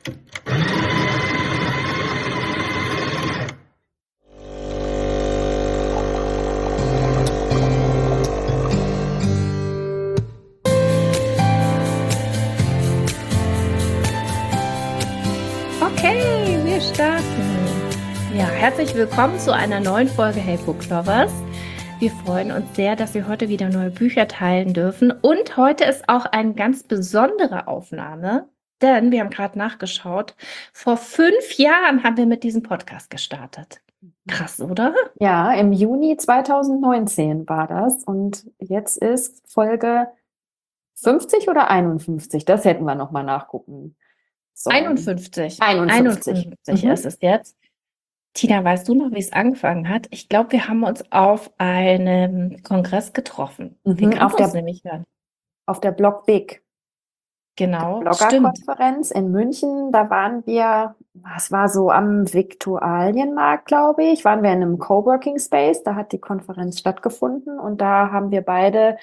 Okay, wir starten. Ja, herzlich willkommen zu einer neuen Folge Hey Book Lovers. Wir freuen uns sehr, dass wir heute wieder neue Bücher teilen dürfen. Und heute ist auch eine ganz besondere Aufnahme, denn wir haben gerade nachgeschaut. Vor 5 Jahren haben wir mit diesem Podcast gestartet. Krass, oder? Ja, im Juni 2019 war das und jetzt ist Folge 50 oder 51? Das hätten wir nochmal nachgucken sollen. 51. 51. 51 ist es jetzt. Tina, weißt du noch, wie es angefangen hat? Ich glaube, wir haben uns auf einem Kongress getroffen. Wir kannten uns nämlich dann. Auf der Blog Big. Genau, Bloggerkonferenz in München, da waren wir, was war so am Viktualienmarkt, glaube ich, waren wir in einem Coworking Space, da hat die Konferenz stattgefunden und da haben wir beide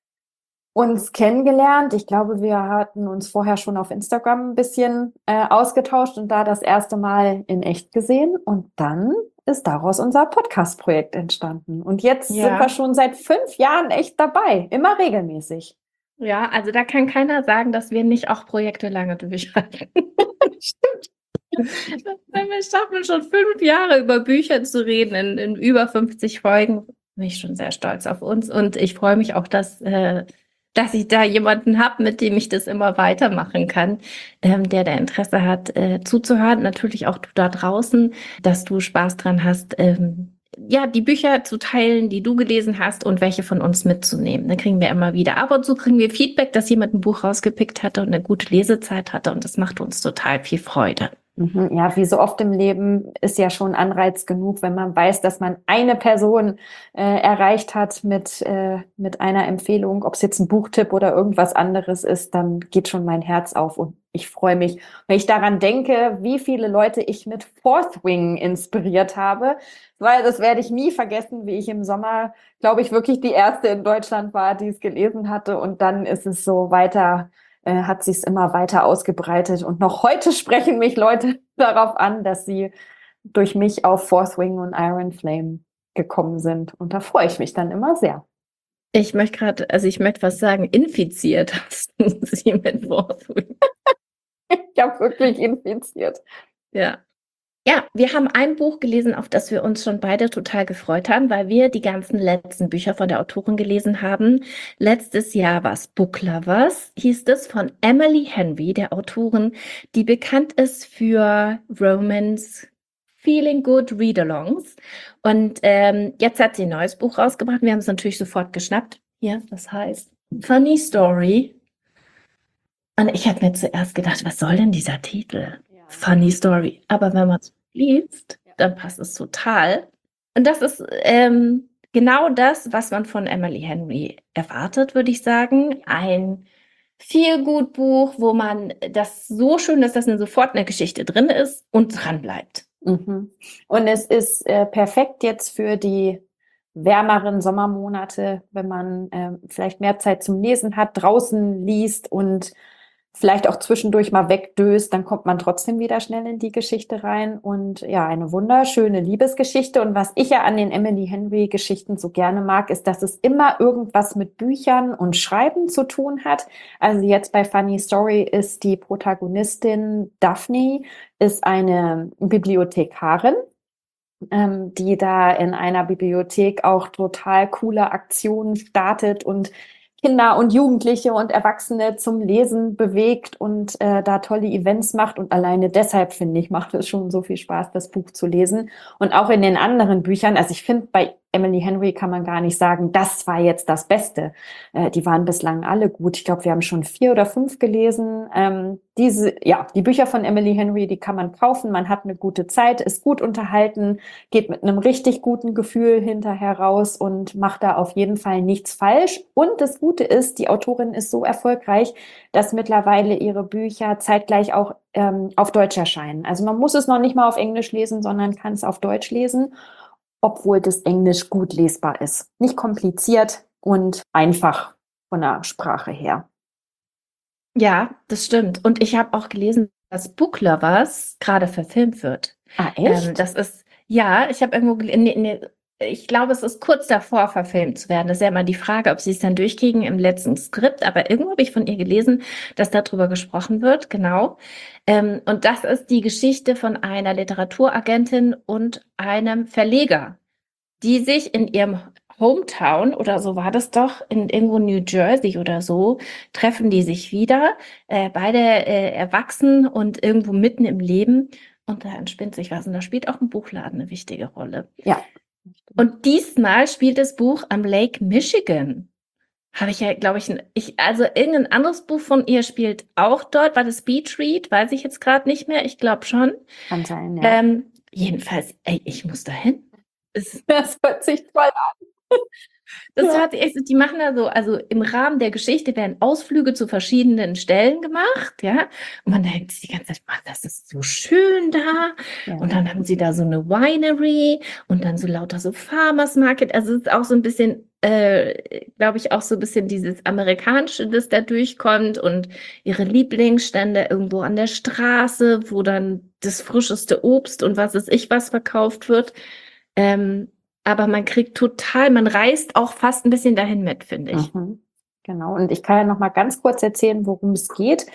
uns kennengelernt. Ich glaube, wir hatten uns vorher schon auf Instagram ein bisschen ausgetauscht und da das erste Mal in echt gesehen und dann ist daraus unser Podcast-Projekt entstanden. Und jetzt sind wir schon seit 5 Jahren echt dabei, immer regelmäßig. Ja, also da kann keiner sagen, dass wir nicht auch Projekte lange durchhalten. Stimmt. Wir schaffen schon 5 Jahre über Bücher zu reden, in über 50 Folgen. Bin ich schon sehr stolz auf uns und ich freue mich auch, dass ich da jemanden habe, mit dem ich das immer weitermachen kann, der Interesse hat, zuzuhören. Natürlich auch du da draußen, dass du Spaß dran hast, die Bücher zu teilen, die du gelesen hast und welche von uns mitzunehmen. Da kriegen wir immer wieder. Ab und zu kriegen wir Feedback, dass jemand ein Buch rausgepickt hatte und eine gute Lesezeit hatte und das macht uns total viel Freude. Ja, wie so oft im Leben ist ja schon Anreiz genug, wenn man weiß, dass man eine Person erreicht hat mit einer Empfehlung, ob es jetzt ein Buchtipp oder irgendwas anderes ist, dann geht schon mein Herz auf und ich freue mich, wenn ich daran denke, wie viele Leute ich mit Fourth Wing inspiriert habe, weil das werde ich nie vergessen, wie ich im Sommer, glaube ich, wirklich die erste in Deutschland war, die es gelesen hatte und dann ist es so weiter hat sich es immer weiter ausgebreitet. Und noch heute sprechen mich Leute darauf an, dass sie durch mich auf Fourth Wing und Iron Flame gekommen sind. Und da freue ich mich dann immer sehr. Ich möchte was sagen, infiziert hast du sie mit Fourth Wing. Ich habe wirklich infiziert. Ja. Ja, wir haben ein Buch gelesen, auf das wir uns schon beide total gefreut haben, weil wir die ganzen letzten Bücher von der Autorin gelesen haben. Letztes Jahr war es Book Lovers, hieß es, von Emily Henry, der Autorin, die bekannt ist für Romance, Feeling Good Read-Alongs. Und jetzt hat sie ein neues Buch rausgebracht. Wir haben es natürlich sofort geschnappt. Hier, das heißt Funny Story. Und ich habe mir zuerst gedacht, was soll denn dieser Titel? Funny Story. Aber wenn man es liest, dann passt es total. Und das ist genau das, was man von Emily Henry erwartet, würde ich sagen. Ein Feel-Good-Buch, wo man das so schön ist, dass sofort eine Geschichte drin ist und dran bleibt. Und es ist perfekt jetzt für die wärmeren Sommermonate, wenn man vielleicht mehr Zeit zum Lesen hat, draußen liest und vielleicht auch zwischendurch mal wegdöst, dann kommt man trotzdem wieder schnell in die Geschichte rein. Und ja, eine wunderschöne Liebesgeschichte. Und was ich ja an den Emily Henry Geschichten so gerne mag, ist, dass es immer irgendwas mit Büchern und Schreiben zu tun hat. Also jetzt bei Funny Story ist die Protagonistin Daphne, ist eine Bibliothekarin, die da in einer Bibliothek auch total coole Aktionen startet und Kinder und Jugendliche und Erwachsene zum Lesen bewegt und da tolle Events macht. Und alleine deshalb, finde ich, macht es schon so viel Spaß, das Buch zu lesen. Und auch in den anderen Büchern, also ich finde, bei Emily Henry kann man gar nicht sagen, das war jetzt das Beste. Die waren bislang alle gut. Ich glaube, wir haben schon 4 oder 5 gelesen. Die Bücher von Emily Henry, die kann man kaufen. Man hat eine gute Zeit, ist gut unterhalten, geht mit einem richtig guten Gefühl hinterher raus und macht da auf jeden Fall nichts falsch. Und das Gute ist, die Autorin ist so erfolgreich, dass mittlerweile ihre Bücher zeitgleich auch auf Deutsch erscheinen. Also man muss es noch nicht mal auf Englisch lesen, sondern kann es auf Deutsch lesen, obwohl das Englisch gut lesbar ist. Nicht kompliziert und einfach von der Sprache her. Ja, das stimmt. Und ich habe auch gelesen, dass Book Lovers gerade verfilmt wird. Ah, echt? Das ist, ja, ich habe irgendwo, ich glaube, es ist kurz davor, verfilmt zu werden. Das ist ja immer die Frage, ob sie es dann durchkriegen im letzten Skript. Aber irgendwo habe ich von ihr gelesen, dass darüber gesprochen wird, genau. Und das ist die Geschichte von einer Literaturagentin und einem Verleger, die sich in ihrem Hometown oder so war das doch, in irgendwo New Jersey oder so, treffen die sich wieder, beide erwachsen und irgendwo mitten im Leben. Und da entspinnt sich was. Und da spielt auch ein Buchladen eine wichtige Rolle. Ja. Und diesmal spielt das Buch am Lake Michigan. Habe ich ja, glaube also irgendein anderes Buch von ihr spielt auch dort. War das Beach Read? Weiß ich jetzt gerade nicht mehr. Ich glaube schon. Kann sein, ja. Jedenfalls, ey, ich muss dahin. Das hört sich toll an. Das Ja. hört sich echt, die machen da so, also im Rahmen der Geschichte werden Ausflüge zu verschiedenen Stellen gemacht, ja. Und man denkt sich die ganze Zeit, Mann, das ist so schön da. Ja. Und dann haben sie da so eine Winery und dann so lauter so Farmers Market. Also es ist auch so ein bisschen, glaube ich, auch so ein bisschen dieses Amerikanische, das da durchkommt und ihre Lieblingsstände irgendwo an der Straße, wo dann das frischeste Obst und was weiß ich was verkauft wird. Aber man man reist auch fast ein bisschen dahin mit, finde ich. Mhm. Genau. Und ich kann ja noch mal ganz kurz erzählen, worum es geht.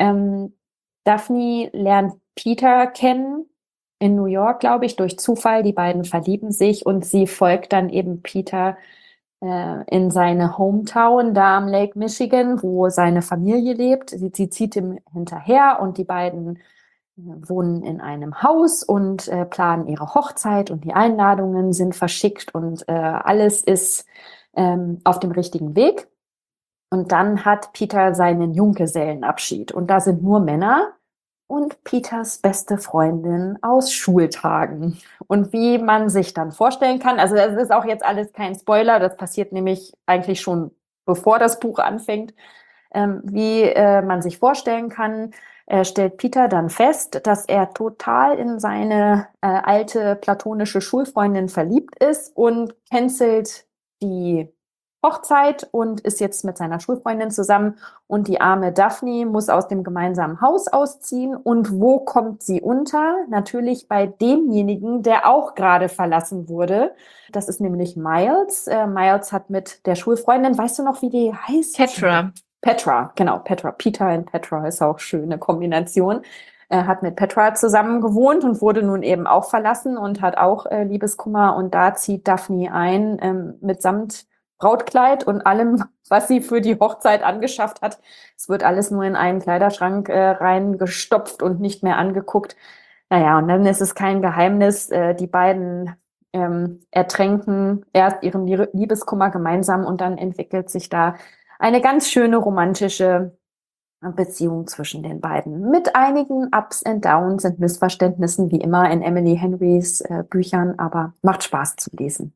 Daphne lernt Peter kennen in New York, glaube ich, durch Zufall. Die beiden verlieben sich und sie folgt dann eben Peter in seine Hometown da am Lake Michigan, wo seine Familie lebt. Sie zieht ihm hinterher und die beiden wohnen in einem Haus und planen ihre Hochzeit und die Einladungen sind verschickt und alles ist auf dem richtigen Weg. Und dann hat Peter seinen Junggesellenabschied und da sind nur Männer und Peters beste Freundin aus Schultagen. Und wie man sich dann vorstellen kann, also das ist auch jetzt alles kein Spoiler, das passiert nämlich eigentlich schon bevor das Buch anfängt, wie man sich vorstellen kann, stellt Peter dann fest, dass er total in seine alte platonische Schulfreundin verliebt ist und cancelt die Hochzeit und ist jetzt mit seiner Schulfreundin zusammen und die arme Daphne muss aus dem gemeinsamen Haus ausziehen. Und wo kommt sie unter? Natürlich bei demjenigen, der auch gerade verlassen wurde. Das ist nämlich Miles. Miles hat mit der Schulfreundin, weißt du noch, wie die heißt? Petra. Petra, genau, Petra. Peter und Petra ist auch schöne Kombination. Er hat mit Petra zusammen gewohnt und wurde nun eben auch verlassen und hat auch Liebeskummer. Und da zieht Daphne ein mitsamt Brautkleid und allem, was sie für die Hochzeit angeschafft hat. Es wird alles nur in einen Kleiderschrank reingestopft und nicht mehr angeguckt. Naja, und dann ist es kein Geheimnis, die beiden ertränken erst ihren Liebeskummer gemeinsam und dann entwickelt sich da eine ganz schöne romantische Beziehung zwischen den beiden. Mit einigen Ups and Downs und Missverständnissen, wie immer in Emily Henrys Büchern, aber macht Spaß zu lesen.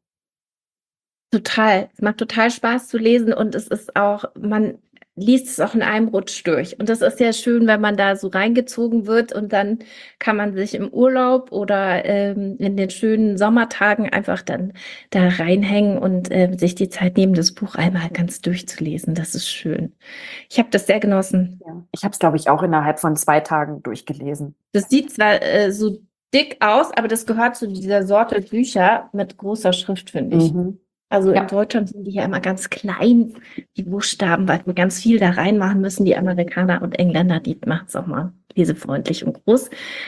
Total. Es macht total Spaß zu lesen und es ist auch, man liest es auch in einem Rutsch durch. Und das ist ja schön, wenn man da so reingezogen wird und dann kann man sich im Urlaub oder in den schönen Sommertagen einfach dann da reinhängen und sich die Zeit nehmen, das Buch einmal ganz durchzulesen. Das ist schön. Ich habe das sehr genossen. Ja. Ich habe es, glaube ich, auch innerhalb von 2 Tagen durchgelesen. Das sieht zwar so dick aus, aber das gehört zu dieser Sorte Bücher mit großer Schrift, finde ich. Mhm. Also Ja. in Deutschland sind die ja immer ganz klein, die Buchstaben, weil wir ganz viel da reinmachen müssen. Die Amerikaner und Engländer, die machen es auch mal lesefreundlich und groß.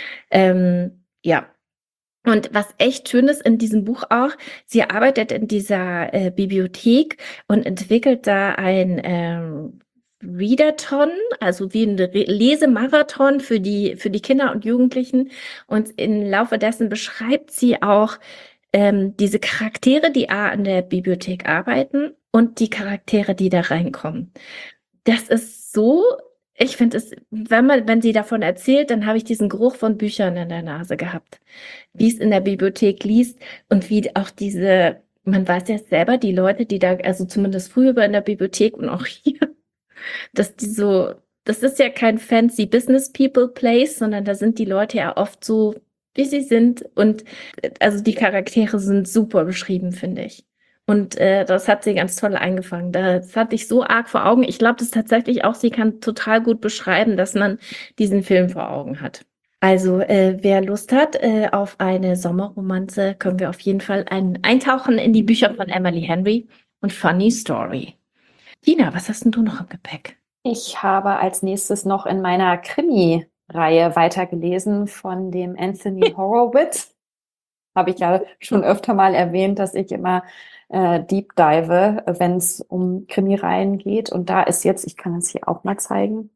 Ja. Und was echt schön ist in diesem Buch auch, sie arbeitet in dieser Bibliothek und entwickelt da ein Readathon, also wie ein Lesemarathon für die Kinder und Jugendlichen. Und im Laufe dessen beschreibt sie auch diese Charaktere, die an der Bibliothek arbeiten und die Charaktere, die da reinkommen. Das ist so, ich finde es, wenn sie davon erzählt, dann habe ich diesen Geruch von Büchern in der Nase gehabt. Wie es in der Bibliothek liest und wie auch man weiß ja selber, die Leute, die da, also zumindest früher in der Bibliothek und auch hier, das ist ja kein fancy Business People Place, sondern da sind die Leute ja oft so, wie sie sind. Und also die Charaktere sind super beschrieben, finde ich. Und das hat sie ganz toll eingefangen. Das hatte ich so arg vor Augen. Ich glaube, das tatsächlich auch, sie kann total gut beschreiben, dass man diesen Film vor Augen hat. Also, wer Lust hat auf eine Sommerromanze, können wir auf jeden Fall eintauchen in die Bücher von Emily Henry und Funny Story. Tina, was hast denn du noch im Gepäck? Ich habe als nächstes noch in meiner Krimi-Reihe weitergelesen von dem Anthony Horowitz. Habe ich ja schon öfter mal erwähnt, dass ich immer deep dive, wenn es um Krimireihen geht. Und da ist jetzt, ich kann es hier auch mal zeigen,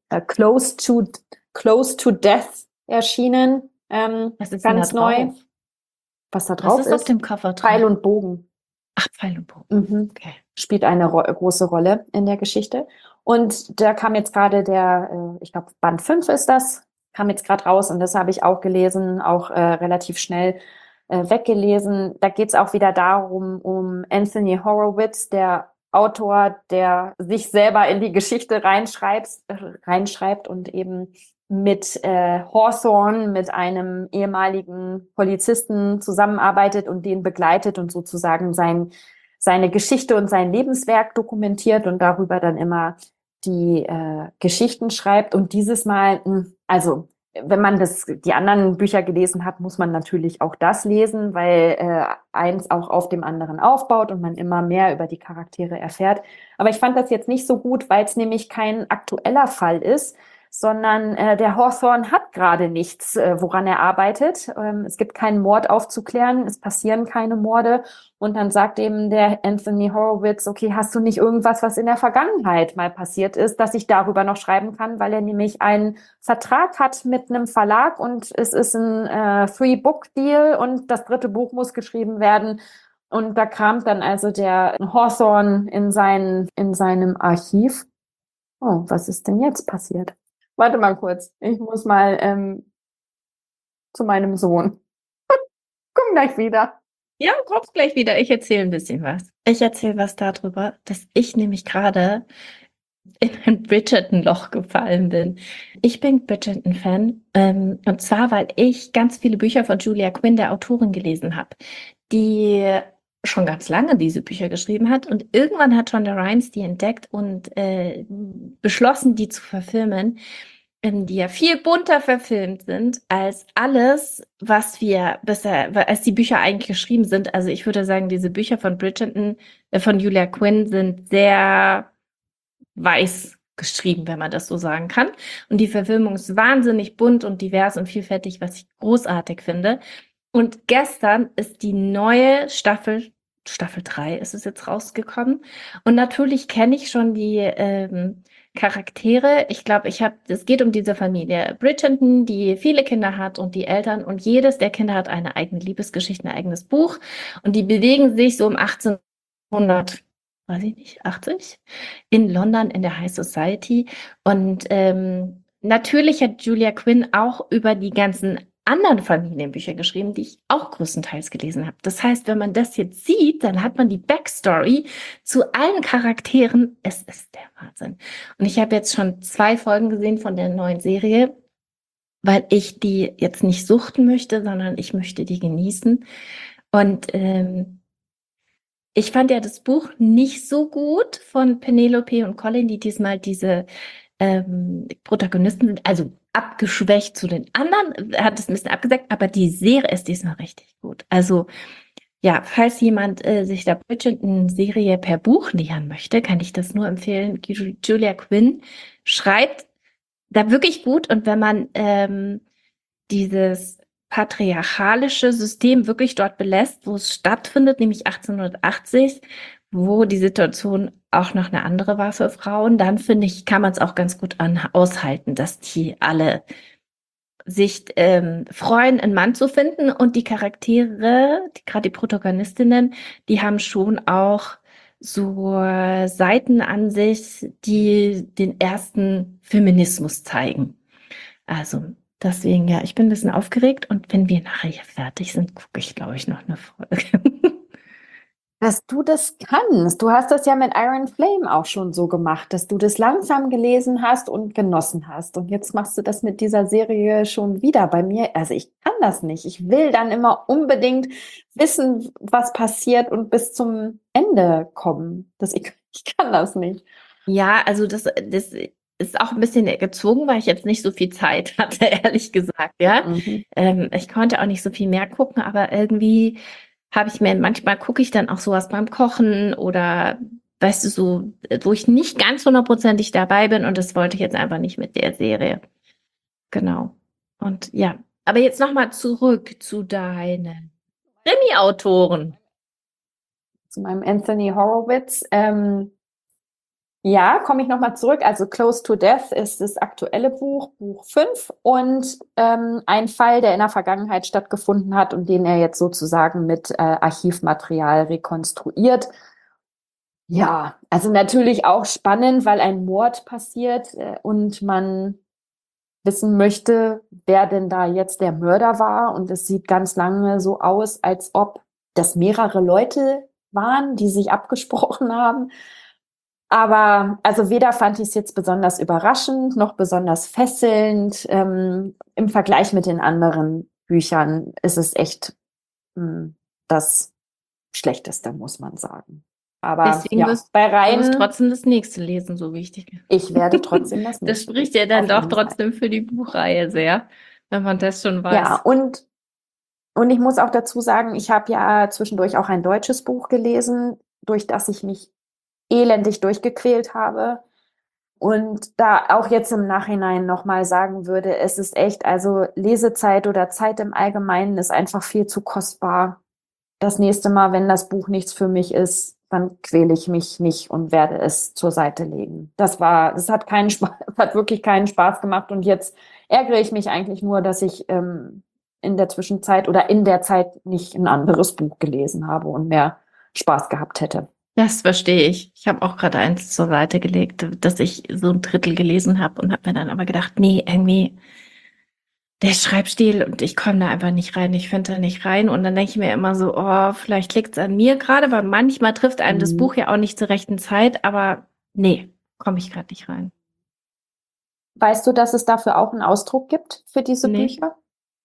Close to Death erschienen. Was ist denn da Ganz neu. drauf? Was da Was drauf ist auf ist? dem Cover Pfeil drauf? und Bogen. Ach, Pfeil und Bogen. Mhm. Okay. Spielt eine große Rolle in der Geschichte. Und da kam jetzt gerade ich glaube, Band 5 ist das, kam jetzt gerade raus und das habe ich auch gelesen, auch relativ schnell weggelesen. Da geht es auch wieder darum, um Anthony Horowitz, der Autor, der sich selber in die Geschichte reinschreibt und eben mit Hawthorne, mit einem ehemaligen Polizisten zusammenarbeitet und den begleitet und sozusagen seine Geschichte und sein Lebenswerk dokumentiert und darüber dann immer die Geschichten schreibt. Und dieses Mal, also wenn man die anderen Bücher gelesen hat, muss man natürlich auch das lesen, weil eins auch auf dem anderen aufbaut und man immer mehr über die Charaktere erfährt. Aber ich fand das jetzt nicht so gut, weil es nämlich kein aktueller Fall ist, sondern der Hawthorne hat gerade nichts, woran er arbeitet. Es gibt keinen Mord aufzuklären, es passieren keine Morde. Und dann sagt eben der Anthony Horowitz, okay, hast du nicht irgendwas, was in der Vergangenheit mal passiert ist, dass ich darüber noch schreiben kann, weil er nämlich einen Vertrag hat mit einem Verlag und es ist ein Three-Book-Deal und das dritte Buch muss geschrieben werden. Und da kramt dann also der Hawthorne in seinem Archiv. Oh, was ist denn jetzt passiert? Warte mal kurz, ich muss mal zu meinem Sohn. Komm gleich wieder. Ja, kommst gleich wieder. Ich erzähle ein bisschen was. Ich erzähle was darüber, dass ich nämlich gerade in ein Bridgerton-Loch gefallen bin. Ich bin Bridgerton-Fan, und zwar, weil ich ganz viele Bücher von Julia Quinn, der Autorin, gelesen habe, die schon ganz lange diese Bücher geschrieben hat. Und irgendwann hat Shonda Rhimes die entdeckt und beschlossen, die zu verfilmen, die ja viel bunter verfilmt sind als alles, was wir bisher, als die Bücher eigentlich geschrieben sind. Also ich würde sagen, diese Bücher von Bridgerton, von Julia Quinn sind sehr weiß geschrieben, wenn man das so sagen kann. Und die Verfilmung ist wahnsinnig bunt und divers und vielfältig, was ich großartig finde. Und gestern ist die neue Staffel 3 ist es jetzt rausgekommen. Und natürlich kenne ich schon die Charaktere. Ich glaube, es geht um diese Familie Bridgerton, die viele Kinder hat und die Eltern. Und jedes der Kinder hat eine eigene Liebesgeschichte, ein eigenes Buch. Und die bewegen sich so um 1800, weiß ich nicht, 80 in London in der High Society. Und natürlich hat Julia Quinn auch über die ganzen anderen Familienbücher geschrieben, die ich auch größtenteils gelesen habe. Das heißt, wenn man das jetzt sieht, dann hat man die Backstory zu allen Charakteren. Es ist der Wahnsinn. Und ich habe jetzt schon 2 Folgen gesehen von der neuen Serie, weil ich die jetzt nicht suchten möchte, sondern ich möchte die genießen. Und ich fand ja das Buch nicht so gut von Penelope und Colin, die diesmal diese Protagonisten sind, also abgeschwächt zu den anderen, hat es ein bisschen abgesagt, aber die Serie ist diesmal richtig gut. Also ja, falls jemand sich der Bridgerton-Serie per Buch nähern möchte, kann ich das nur empfehlen. Julia Quinn schreibt da wirklich gut, und wenn man dieses patriarchalische System wirklich dort belässt, wo es stattfindet, nämlich 1880, wo die Situation auch noch eine andere war für Frauen, dann finde ich, kann man es auch ganz gut aushalten, dass die alle sich freuen, einen Mann zu finden, und die Charaktere, gerade die Protagonistinnen, die haben schon auch so Seiten an sich, die den ersten Feminismus zeigen. Also deswegen, ja, ich bin ein bisschen aufgeregt, und wenn wir nachher hier fertig sind, gucke ich, glaube ich, noch eine Folge. Dass du das kannst. Du hast das ja mit Iron Flame auch schon so gemacht, dass du das langsam gelesen hast und genossen hast. Und jetzt machst du das mit dieser Serie schon wieder bei mir. Also ich kann das nicht. Ich will dann immer unbedingt wissen, was passiert und bis zum Ende Ende kommen. Ich kann das nicht. Ja, also das ist auch ein bisschen gezwungen, weil ich jetzt nicht so viel Zeit hatte, ehrlich gesagt, ja. Mhm. Ich konnte auch nicht so viel mehr gucken, aber irgendwie manchmal gucke ich dann auch sowas beim Kochen oder, weißt du, so, wo ich nicht ganz hundertprozentig dabei bin und das wollte ich jetzt einfach nicht mit der Serie. Genau. Und ja, aber jetzt nochmal zurück zu deinen Krimi-Autoren. Zu meinem Anthony Horowitz. Ja, komme ich nochmal zurück. Also Close to Death ist das aktuelle Buch, Buch 5 und ein Fall, der in der Vergangenheit stattgefunden hat und den er jetzt sozusagen mit Archivmaterial rekonstruiert. Ja, also natürlich auch spannend, weil ein Mord passiert und man wissen möchte, wer denn da jetzt der Mörder war. Und es sieht ganz lange so aus, als ob das mehrere Leute waren, die sich abgesprochen haben. Aber also weder fand ich es jetzt besonders überraschend noch besonders fesselnd. Im Vergleich mit den anderen Büchern ist es echt das Schlechteste, muss man sagen. Aber Deswegen ja, wirst bei du wirst Reihen, trotzdem das nächste lesen, so wichtig. ich werde trotzdem das Das nächste spricht ja lesen, dann auf doch jeden Fall. trotzdem für die Buchreihe sehr, wenn man das schon Ja, weiß. und ich muss auch dazu sagen, ich habe ja zwischendurch auch ein deutsches Buch gelesen, durch das ich mich elendig durchgequält habe. Und da auch jetzt im Nachhinein nochmal sagen würde, es ist echt, also Lesezeit oder Zeit im Allgemeinen ist einfach viel zu kostbar. Das nächste Mal, wenn das Buch nichts für mich ist, dann quäle ich mich nicht und werde es zur Seite legen. Das hat keinen Spaß, hat wirklich keinen Spaß gemacht und jetzt ärgere ich mich eigentlich nur, dass ich in der Zwischenzeit oder in der Zeit nicht ein anderes Buch gelesen habe und mehr Spaß gehabt hätte. Das verstehe ich. Ich habe auch gerade eins zur Seite gelegt, dass ich so ein Drittel gelesen habe und habe mir dann aber gedacht, nee, irgendwie der Schreibstil und ich komme da einfach nicht rein, ich finde da nicht rein und dann denke ich mir immer so, oh, vielleicht liegt es an mir gerade, weil manchmal trifft einem das Mhm. Buch ja auch nicht zur rechten Zeit, aber nee, komme ich gerade nicht rein. Weißt du, dass es dafür auch einen Ausdruck gibt für diese Nee. Bücher?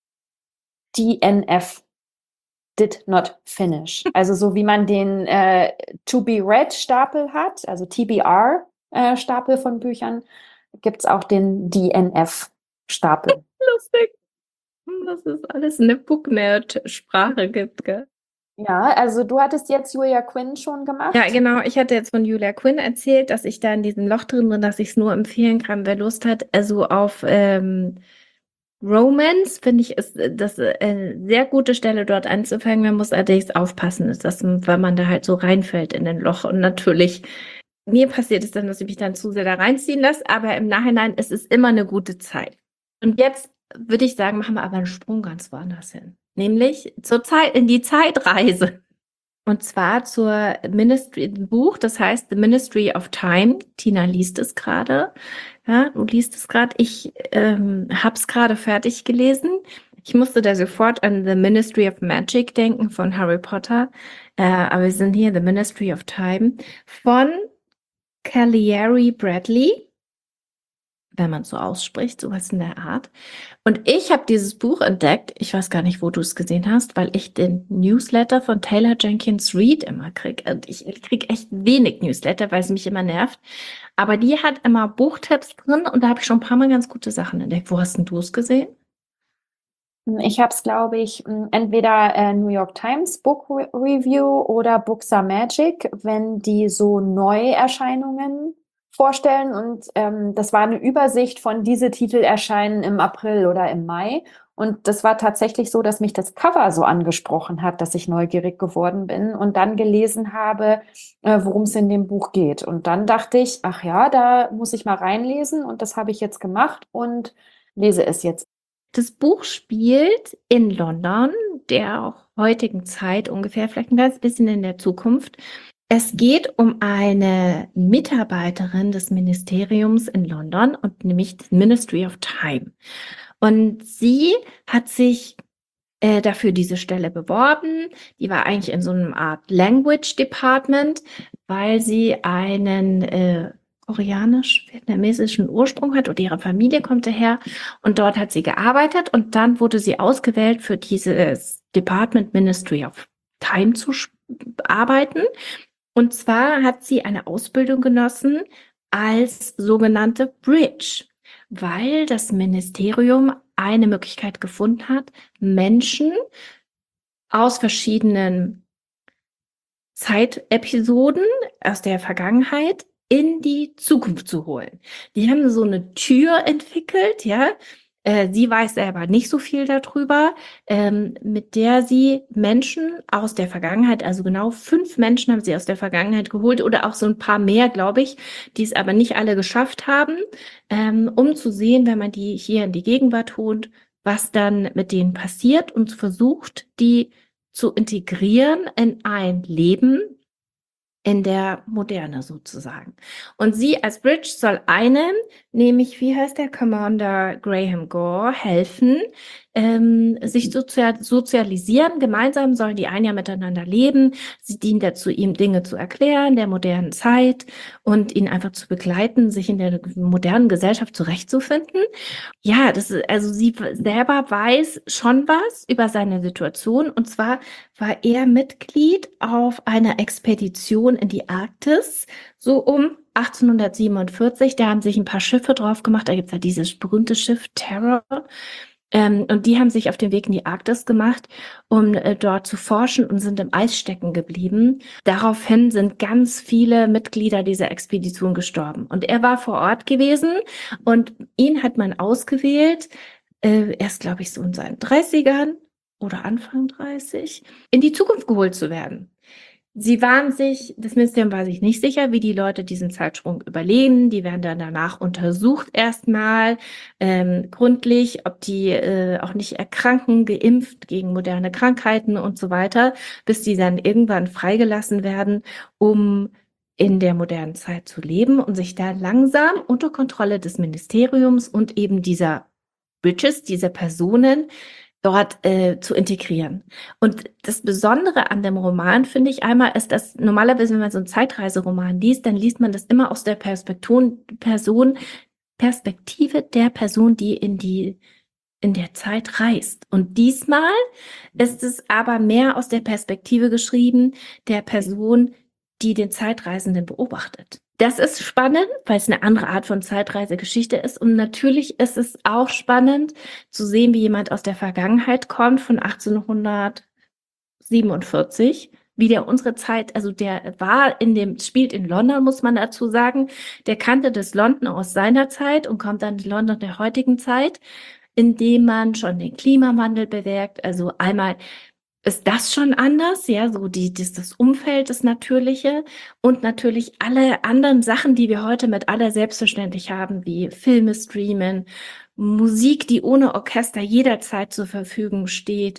DNF, did not finish. Also so wie man den To Be Read Stapel hat, also TBR Stapel von Büchern, gibt es auch den DNF Stapel. Lustig, dass es alles eine Booknerd-Sprache gibt, gell? Ja, also du hattest jetzt Julia Quinn schon Ja, gemacht. genau. Ich hatte jetzt von Julia Quinn erzählt, dass ich da in diesem Loch drin bin, dass ich es nur empfehlen kann, wer Lust hat. Also auf Romance finde ich, ist das eine sehr gute Stelle, dort anzufangen. Man muss allerdings aufpassen, weil man da halt so reinfällt in den Loch. Und natürlich, mir passiert es dann, dass ich mich dann zu sehr da reinziehen lasse, aber im Nachhinein ist es immer eine gute Zeit. Und jetzt würde ich sagen, machen wir aber einen Sprung ganz woanders hin. Nämlich in die Zeitreise. Und zwar zur Buch, das heißt The Ministry of Time. Tina liest es gerade. Ja, du liest es gerade. Ich habe es gerade fertig gelesen. Ich musste da sofort an The Ministry of Magic denken von Harry Potter. Aber wir sind hier The Ministry of Time von Cagliari Bradley, wenn man so ausspricht, sowas in der Art. Und ich habe dieses Buch entdeckt, ich weiß gar nicht, wo du es gesehen hast, weil ich den Newsletter von Taylor Jenkins Reid immer kriege. Und ich kriege echt wenig Newsletter, weil es mich immer nervt. Aber die hat immer Buchtipps drin und da habe ich schon ein paar Mal ganz gute Sachen entdeckt. Wo hast denn du es gesehen? Ich habe es, glaube ich, entweder New York Times Book Review oder Books Are Magic, wenn die so Neuerscheinungen vorstellen. Und das war eine Übersicht von diese Titel erscheinen im April oder im Mai. Und das war tatsächlich so, dass mich das Cover so angesprochen hat, dass ich neugierig geworden bin und dann gelesen habe, worum es in dem Buch geht. Und dann dachte ich, ach ja, da muss ich mal reinlesen. Und das habe ich jetzt gemacht und lese es jetzt. Das Buch spielt in London, der auch heutigen Zeit ungefähr, vielleicht ein ganz bisschen in der Zukunft. Es geht um eine Mitarbeiterin des Ministeriums in London und nämlich das Ministry of Time. Und sie hat sich dafür diese Stelle beworben. Die war eigentlich in so einer Art Language Department, weil sie einen koreanisch-vietnamesischen Ursprung hat und ihre Familie kommt daher. Und dort hat sie gearbeitet und dann wurde sie ausgewählt für dieses Department Ministry of Time zu arbeiten. Und zwar hat sie eine Ausbildung genossen als sogenannte Bridge, weil das Ministerium eine Möglichkeit gefunden hat, Menschen aus verschiedenen Zeitepisoden aus der Vergangenheit in die Zukunft zu holen. Die haben so eine Tür entwickelt, ja. Sie weiß selber nicht so viel darüber, mit der sie Menschen aus der Vergangenheit, also genau 5 Menschen haben sie aus der Vergangenheit geholt oder auch so ein paar mehr, glaube ich, die es aber nicht alle geschafft haben, um zu sehen, wenn man die hier in die Gegenwart holt, was dann mit denen passiert und versucht, die zu integrieren in ein Leben in der Moderne sozusagen. Und sie als Bridge soll einem, nämlich, wie heißt der, Commander Graham Gore, helfen, sich sozialisieren. Gemeinsam sollen die ein Jahr miteinander leben. Sie dient dazu, ihm Dinge zu erklären, der modernen Zeit und ihn einfach zu begleiten, sich in der modernen Gesellschaft zurechtzufinden. Ja, also sie selber weiß schon was über seine Situation. Und zwar war er Mitglied auf einer Expedition in die Arktis, so um 1847. Da haben sich ein paar Schiffe drauf gemacht. Da gibt's ja dieses berühmte Schiff Terror. Und die haben sich auf den Weg in die Arktis gemacht, um dort zu forschen und sind im Eis stecken geblieben. Daraufhin sind ganz viele Mitglieder dieser Expedition gestorben. Und er war vor Ort gewesen und ihn hat man ausgewählt, erst glaube ich so in seinen 30ern oder Anfang 30, in die Zukunft geholt zu werden. Das Ministerium war sich nicht sicher, wie die Leute diesen Zeitsprung überleben. Die werden dann danach untersucht erstmal gründlich, ob die auch nicht erkranken, geimpft gegen moderne Krankheiten und so weiter, bis die dann irgendwann freigelassen werden, um in der modernen Zeit zu leben und sich da langsam unter Kontrolle des Ministeriums und eben dieser Bridges, dieser Personen dort zu integrieren. Und das Besondere an dem Roman, finde ich einmal, ist, dass normalerweise, wenn man so einen Zeitreiseroman liest, dann liest man das immer aus der Perspektive der Person, die in der Zeit reist. Und diesmal ist es aber mehr aus der Perspektive geschrieben der Person, die den Zeitreisenden beobachtet. Das ist spannend, weil es eine andere Art von Zeitreisegeschichte ist. Und natürlich ist es auch spannend zu sehen, wie jemand aus der Vergangenheit kommt, von 1847, wie der unsere Zeit, also der spielt in London, muss man dazu sagen. Der kannte das London aus seiner Zeit und kommt dann in London der heutigen Zeit, indem man schon den Klimawandel bewirkt. Also einmal ist das schon anders, ja, so das Umfeld, das Natürliche und natürlich alle anderen Sachen, die wir heute mit aller selbstverständlich haben, wie Filme streamen, Musik, die ohne Orchester jederzeit zur Verfügung steht,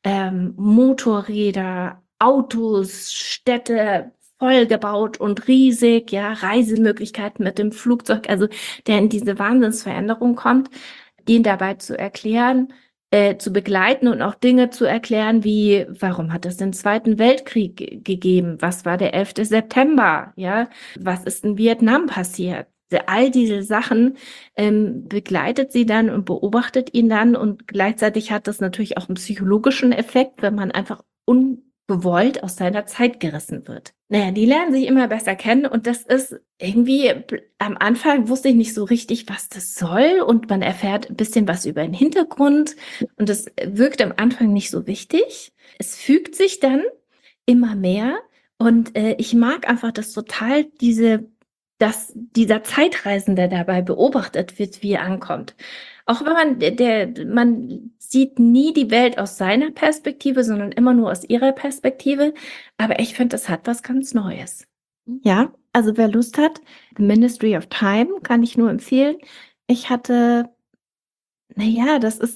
Motorräder, Autos, Städte vollgebaut und riesig, ja, Reisemöglichkeiten mit dem Flugzeug, also der in diese Wahnsinnsveränderung kommt, den dabei zu erklären, zu begleiten und auch Dinge zu erklären, wie, warum hat es den Zweiten Weltkrieg gegeben? Was war der 11. September? Ja, was ist in Vietnam passiert? All diese Sachen begleitet sie dann und beobachtet ihn dann und gleichzeitig hat das natürlich auch einen psychologischen Effekt, wenn man einfach ungewollt aus seiner Zeit gerissen wird. Naja, die lernen sich immer besser kennen und das ist irgendwie, am Anfang wusste ich nicht so richtig, was das soll und man erfährt ein bisschen was über den Hintergrund und das wirkt am Anfang nicht so wichtig. Es fügt sich dann immer mehr und ich mag einfach das total, dass dieser Zeitreisende dabei beobachtet wird, wie er ankommt. Auch wenn man sieht nie die Welt aus seiner Perspektive, sondern immer nur aus ihrer Perspektive. Aber ich finde, das hat was ganz Neues. Ja, also wer Lust hat, The Ministry of Time kann ich nur empfehlen. Ich hatte, naja,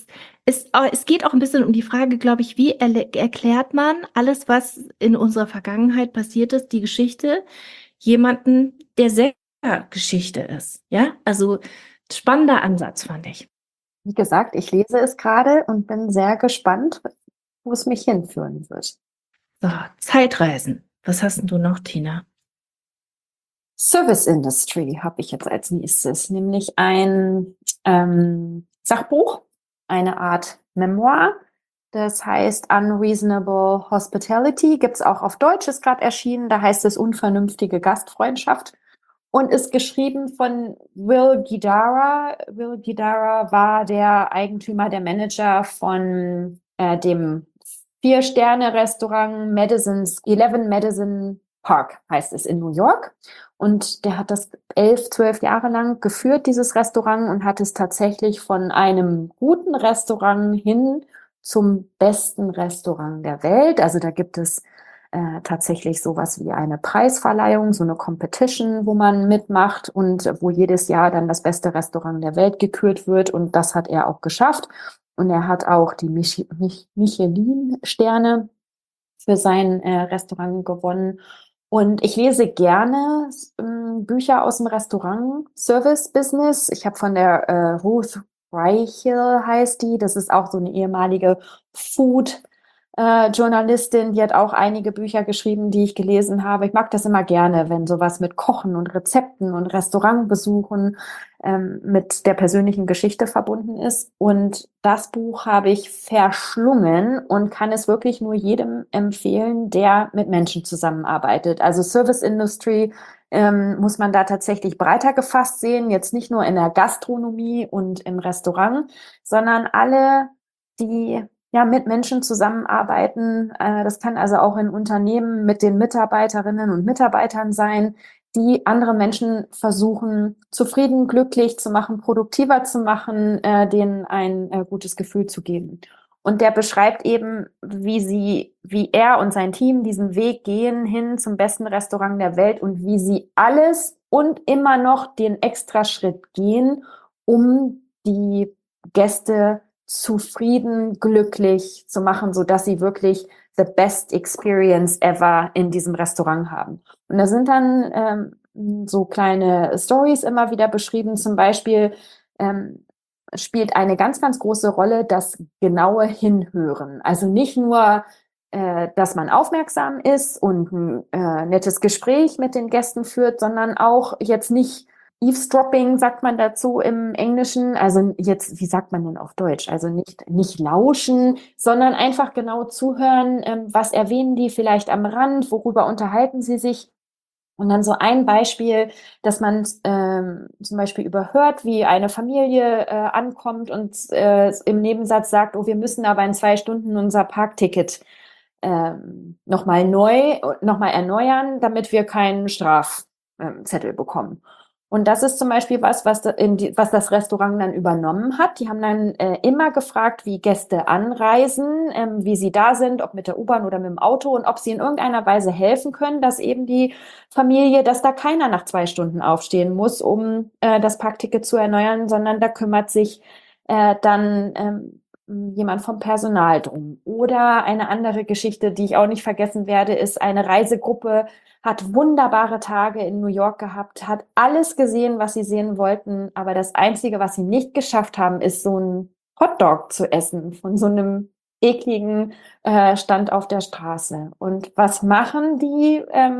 es geht auch ein bisschen um die Frage, glaube ich, wie erklärt man alles, was in unserer Vergangenheit passiert ist, die Geschichte, jemanden, der selber Geschichte ist. Ja, also spannender Ansatz, fand ich. Wie gesagt, ich lese es gerade und bin sehr gespannt, wo es mich hinführen wird. So, Zeitreisen. Was hast denn du noch, Tina? Service Industry habe ich jetzt als nächstes, nämlich ein Sachbuch, eine Art Memoir. Das heißt Unreasonable Hospitality. Gibt es auch auf Deutsch, ist gerade erschienen. Da heißt es unvernünftige Gastfreundschaft. Und ist geschrieben von Will Guidara. Will Guidara war der Eigentümer, der Manager von dem 4-Sterne-Restaurant 11 Madison Park, heißt es in New York. Und der hat das 11, 12 Jahre lang geführt, dieses Restaurant, und hat es tatsächlich von einem guten Restaurant hin zum besten Restaurant der Welt. Also da gibt es tatsächlich sowas wie eine Preisverleihung, so eine Competition, wo man mitmacht und wo jedes Jahr dann das beste Restaurant der Welt gekürt wird. Und das hat er auch geschafft. Und er hat auch die Michelin-Sterne für sein Restaurant gewonnen. Und ich lese gerne Bücher aus dem Restaurant-Service-Business. Ich habe von der Ruth Reichel, heißt die. Das ist auch so eine ehemalige Food- Journalistin, die hat auch einige Bücher geschrieben, die ich gelesen habe. Ich mag das immer gerne, wenn sowas mit Kochen und Rezepten und Restaurantbesuchen mit der persönlichen Geschichte verbunden ist. Und das Buch habe ich verschlungen und kann es wirklich nur jedem empfehlen, der mit Menschen zusammenarbeitet. Also Service Industry muss man da tatsächlich breiter gefasst sehen, jetzt nicht nur in der Gastronomie und im Restaurant, sondern alle, die ja mit Menschen zusammenarbeiten. Das kann also auch in Unternehmen mit den Mitarbeiterinnen und Mitarbeitern sein, die andere Menschen versuchen, zufrieden, glücklich zu machen, produktiver zu machen, denen ein gutes Gefühl zu geben. Und der beschreibt eben, wie er und sein Team diesen Weg gehen hin zum besten Restaurant der Welt und wie sie alles und immer noch den Extraschritt gehen, um die Gäste zufrieden, glücklich zu machen, so dass sie wirklich the best experience ever in diesem Restaurant haben. Und da sind dann so kleine Stories immer wieder beschrieben. Zum Beispiel spielt eine ganz, ganz große Rolle das genaue Hinhören. Also nicht nur, dass man aufmerksam ist und ein nettes Gespräch mit den Gästen führt, sondern auch jetzt nicht Eavesdropping, sagt man dazu im Englischen. Also jetzt, wie sagt man denn auf Deutsch? Also nicht lauschen, sondern einfach genau zuhören. Was erwähnen die vielleicht am Rand? Worüber unterhalten sie sich? Und dann so ein Beispiel, dass man zum Beispiel überhört, wie eine Familie ankommt und im Nebensatz sagt, oh, wir müssen aber in 2 Stunden unser Parkticket nochmal erneuern, damit wir keinen Strafzettel bekommen. Und das ist zum Beispiel was das Restaurant dann übernommen hat. Die haben dann immer gefragt, wie Gäste anreisen, wie sie da sind, ob mit der U-Bahn oder mit dem Auto und ob sie in irgendeiner Weise helfen können, dass eben die Familie, dass da keiner nach 2 Stunden aufstehen muss, um das Parkticket zu erneuern, sondern da kümmert sich dann jemand vom Personal drum. Oder eine andere Geschichte, die ich auch nicht vergessen werde, ist eine Reisegruppe, hat wunderbare Tage in New York gehabt, hat alles gesehen, was sie sehen wollten, aber das Einzige, was sie nicht geschafft haben, ist so ein Hotdog zu essen von so einem ekligen Stand auf der Straße. Und was machen die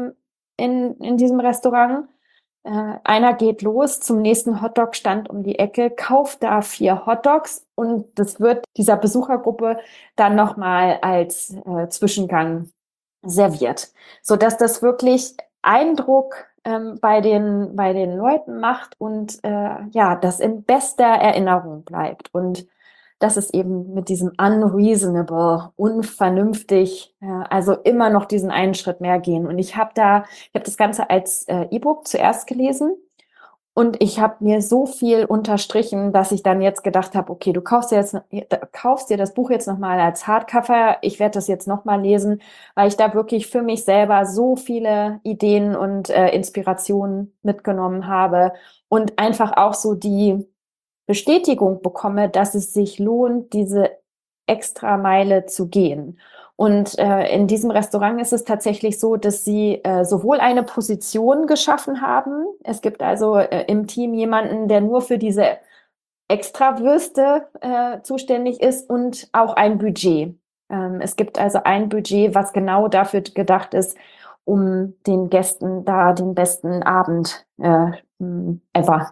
in diesem Restaurant? Einer geht los zum nächsten Hotdog-Stand um die Ecke, kauft da 4 Hotdogs und das wird dieser Besuchergruppe dann nochmal als Zwischengang serviert, sodass das wirklich Eindruck bei den Leuten macht und ja, das in bester Erinnerung bleibt. Und das ist eben mit diesem unreasonable, unvernünftig, also immer noch diesen einen Schritt mehr gehen. Und ich habe das Ganze als E-Book zuerst gelesen und ich habe mir so viel unterstrichen, dass ich dann jetzt gedacht habe, okay, du kaufst dir das Buch jetzt nochmal als Hardcover. Ich werde das jetzt nochmal lesen, weil ich da wirklich für mich selber so viele Ideen und Inspirationen mitgenommen habe und einfach auch so die Bestätigung bekomme, dass es sich lohnt, diese extra Meile zu gehen. Und in diesem Restaurant ist es tatsächlich so, dass sie sowohl eine Position geschaffen haben. Es gibt also im Team jemanden, der nur für diese Extrawürste zuständig ist und auch ein Budget. Es gibt also ein Budget, was genau dafür gedacht ist, um den Gästen da den besten Abend ever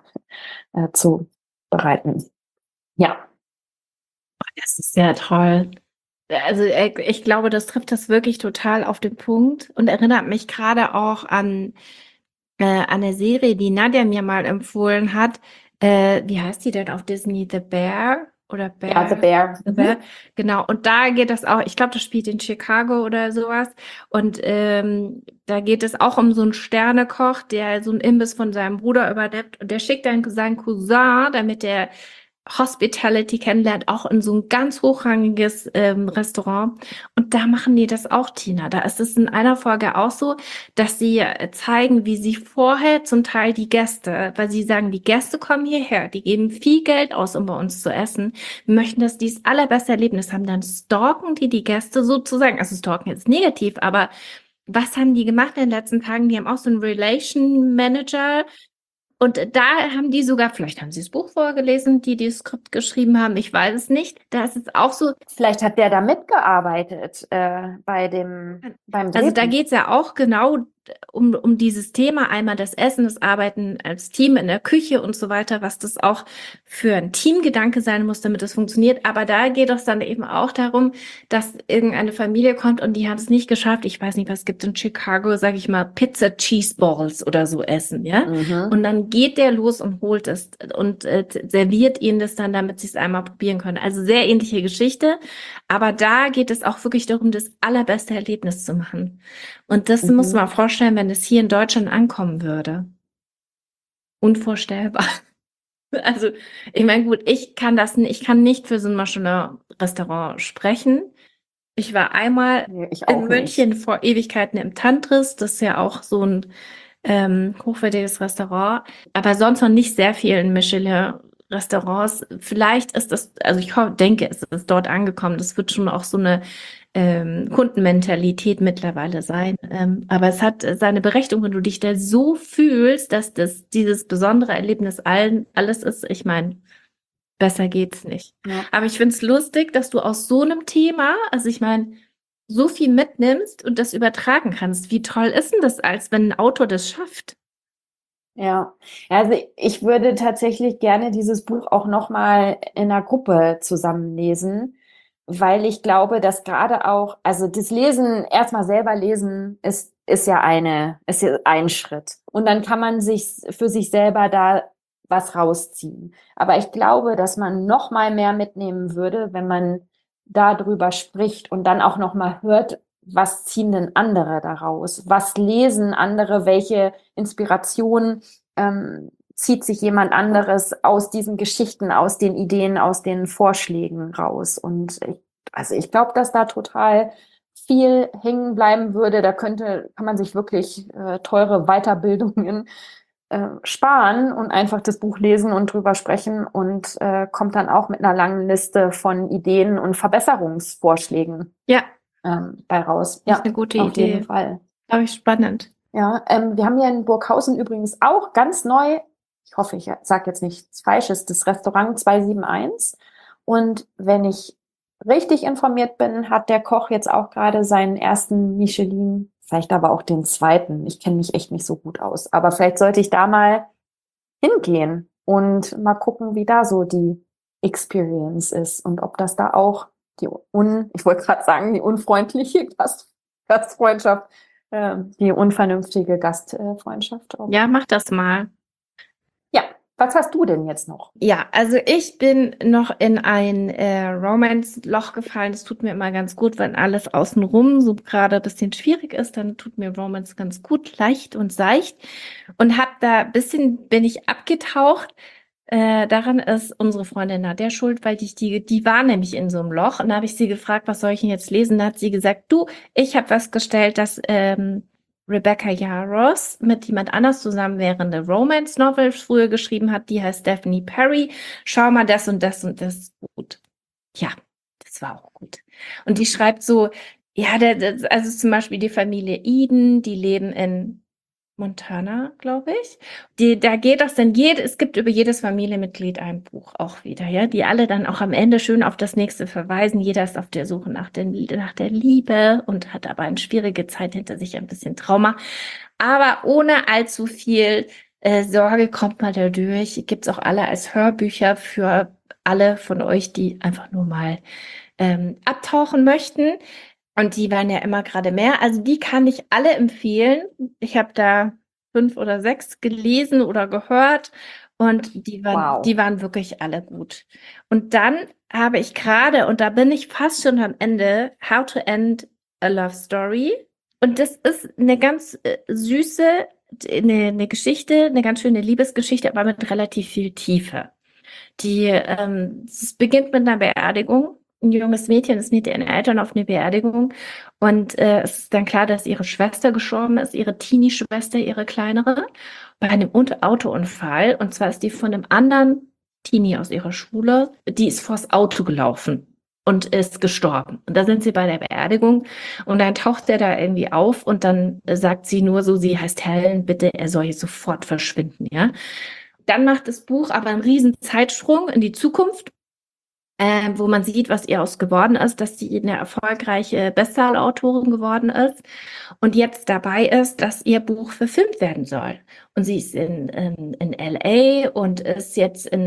zu bereiten. Ja. Das ist sehr toll. Also ich glaube, das trifft das wirklich total auf den Punkt und erinnert mich gerade auch an eine Serie, die Nadja mir mal empfohlen hat. Wie heißt die denn auf Disney? The Bear oder Ja, The Bear? Bear. The Bear, genau. Und da geht es auch, ich glaube, das spielt in Chicago oder sowas. Und da geht es auch um so einen Sternekoch, der so einen Imbiss von seinem Bruder übernimmt. Und der schickt dann seinen Cousin, damit der Hospitality kennenlernt, auch in so ein ganz hochrangiges Restaurant. Und da machen die das auch, Tina. Da ist es in einer Folge auch so, dass sie zeigen, wie sie vorher zum Teil die Gäste, weil sie sagen, die Gäste kommen hierher, die geben viel Geld aus, um bei uns zu essen. Wir möchten, dass die das allerbeste Erlebnis haben. Dann stalken die Gäste sozusagen. Also stalken ist negativ, aber was haben die gemacht in den letzten Tagen? Die haben auch so einen Relation Manager und da haben die sogar, vielleicht haben sie das Buch vorgelesen, die das Skript geschrieben haben, ich weiß es nicht. Da ist es auch so, Vielleicht hat der da mitgearbeitet beim also da Drehbuch. geht's ja auch genau um dieses Thema, einmal das Essen, das Arbeiten als Team in der Küche und so weiter, was das auch für ein Teamgedanke sein muss, damit es funktioniert. Aber da geht es dann eben auch darum, dass irgendeine Familie kommt und die hat es nicht geschafft. Ich weiß nicht, was gibt in Chicago, sage ich mal, Pizza Cheese Balls oder so essen, ja? Mhm. Und dann geht der los und holt es und serviert ihnen das dann, damit sie es einmal probieren können. Also sehr ähnliche Geschichte. Aber da geht es auch wirklich darum, das allerbeste Erlebnis zu machen. Und das muss man Mhm. vorstellen, wenn es hier in Deutschland ankommen würde. Unvorstellbar. Also, ich meine, gut, ich kann nicht für so ein Michelin-Restaurant sprechen. Ich war einmal Nee, ich in auch nicht. München vor Ewigkeiten im Tantris. Das ist ja auch so ein hochwertiges Restaurant. Aber sonst noch nicht sehr viel in Michelin-Restaurants. Vielleicht ist das, also ich denke, es ist dort angekommen. Das wird schon auch so eine Kundenmentalität mittlerweile sein. Aber es hat seine Berechtigung, wenn du dich da so fühlst, dass das dieses besondere Erlebnis alles ist. Ich meine, besser geht's nicht. Ja. Aber ich finde es lustig, dass du aus so einem Thema, also ich meine, so viel mitnimmst und das übertragen kannst. Wie toll ist denn das, als wenn ein Autor das schafft? Ja, also ich würde tatsächlich gerne dieses Buch auch nochmal in einer Gruppe zusammenlesen, weil ich glaube, dass gerade auch, also das Lesen, erstmal selber lesen, ist ja ein Schritt. Und dann kann man sich für sich selber da was rausziehen. Aber ich glaube, dass man noch mal mehr mitnehmen würde, wenn man darüber spricht und dann auch noch mal hört, was ziehen denn andere daraus? Was lesen andere? Welche Inspiration zieht sich jemand anderes aus diesen Geschichten, aus den Ideen, aus den Vorschlägen raus? Und also ich glaube, dass da total viel hängen bleiben würde. Kann man sich wirklich teure Weiterbildungen sparen und einfach das Buch lesen und drüber sprechen und kommt dann auch mit einer langen Liste von Ideen und Verbesserungsvorschlägen Ja, bei raus. das ist Ja, eine gute auf jeden Idee. Fall. Glaube ich spannend. Ja, wir haben ja in Burghausen übrigens auch ganz neu, ich hoffe, ich sage jetzt nichts Falsches, das Restaurant 271. Und wenn ich richtig informiert bin, hat der Koch jetzt auch gerade seinen ersten Michelin, vielleicht aber auch den zweiten. Ich kenne mich echt nicht so gut aus. Aber vielleicht sollte ich da mal hingehen und mal gucken, wie da so die Experience ist und ob das da auch ich wollte gerade sagen, die unfreundliche Gastfreundschaft, die unvernünftige Gastfreundschaft auch. Ja, mach das mal. Ja, was hast du denn jetzt noch? Ja, also ich bin noch in ein Romance-Loch gefallen. Das tut mir immer ganz gut, wenn alles außenrum so gerade ein bisschen schwierig ist, dann tut mir Romance ganz gut, leicht und seicht. Und bin ich abgetaucht. Daran ist unsere Freundin Nadja schuld, weil die war nämlich in so einem Loch. Und da habe ich sie gefragt, was soll ich denn jetzt lesen? Da hat sie gesagt, du, ich habe festgestellt, dass Rebecca Yarros mit jemand anders zusammen währende Romance-Novel früher geschrieben hat. Die heißt Stephanie Perry. Schau mal, das und das und das gut. Ja, das war auch gut. Und die schreibt so, ja, also zum Beispiel die Familie Eden, die leben in Montana, glaube ich. Da geht das dann es gibt über jedes Familienmitglied ein Buch auch wieder, ja, die alle dann auch am Ende schön auf das nächste verweisen. Jeder ist auf der Suche nach der Liebe und hat aber eine schwierige Zeit hinter sich, ein bisschen Trauma. Aber ohne allzu viel Sorge kommt man da durch. Gibt's auch alle als Hörbücher für alle von euch, die einfach nur mal abtauchen möchten. Und die werden ja immer gerade mehr. Also die kann ich alle empfehlen. Ich habe da 5 oder 6 gelesen oder gehört und die Wow. waren wirklich alle gut. Und dann habe ich gerade, und da bin ich fast schon am Ende, How to End a Love Story. Und das ist eine ganz süße, eine Geschichte, eine ganz schöne Liebesgeschichte, aber mit relativ viel Tiefe. Es beginnt mit einer Beerdigung. Ein junges Mädchen ist mit ihren Eltern auf eine Beerdigung und es ist dann klar, dass ihre Schwester gestorben ist, ihre Teenie-Schwester, ihre kleinere, bei einem Autounfall. Und zwar ist die von einem anderen Teenie aus ihrer Schule, die ist vors Auto gelaufen und ist gestorben. Und da sind sie bei der Beerdigung und dann taucht er da irgendwie auf und dann sagt sie nur so, sie heißt Helen, bitte, er soll jetzt sofort verschwinden, ja. Dann macht das Buch aber einen riesen Zeitsprung in die Zukunft, wo man sieht, was ihr aus geworden ist, dass sie eine erfolgreiche Bestseller-Autorin geworden ist und jetzt dabei ist, dass ihr Buch verfilmt werden soll. Und sie ist in LA und ist jetzt in